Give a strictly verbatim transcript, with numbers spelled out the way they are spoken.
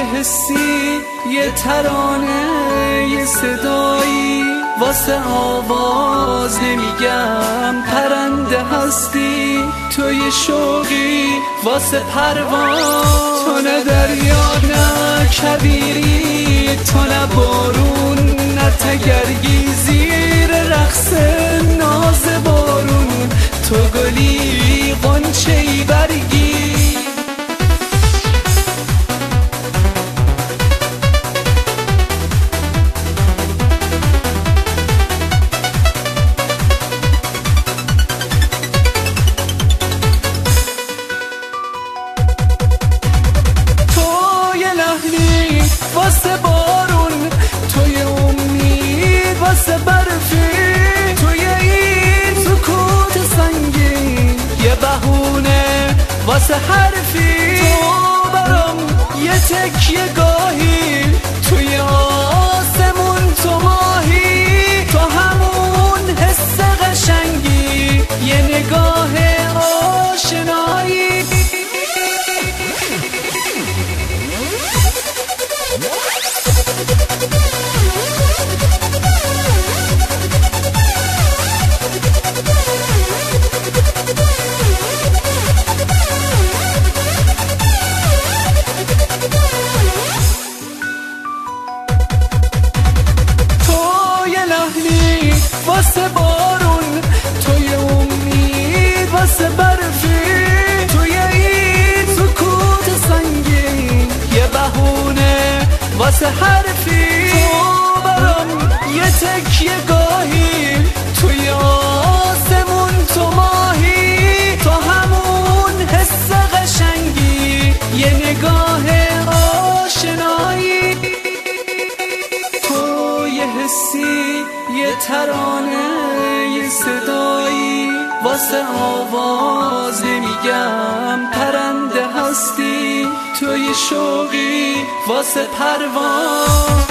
حسی، یه ترانه، یه صدایی، واسه آواز نمیگم پرنده هستی، تو یه شوقی واسه پرواز. تو نه دریا نه کبیری، تو نه بارون نه تگرگی، زیر رقص ناز بارون تو گلی غنچه‌ای برگی. واسه بارون، توی امید واسه برفی، توی این سکوت سنگین یه بهونه واسه حرفی. تو برام یه تکیه گاهی، توی آسمون تو ماهی، تو همون حس قشنگی، یه نگاه آشنایی. واسه بارون، توی امید واسه برفی، توی این سکوت سنگین یه بهونه واسه حرفی. تو برام یه تکیه گاهی، توی آسمون تو ماهی، تو همون حس قشنگی، یه نگاه آشنایی. تو یه حسی، یه ترانه، یه صدایی، واسه آواز نمیگم پرنده هستی، تو یه شوقی واسه پرواز.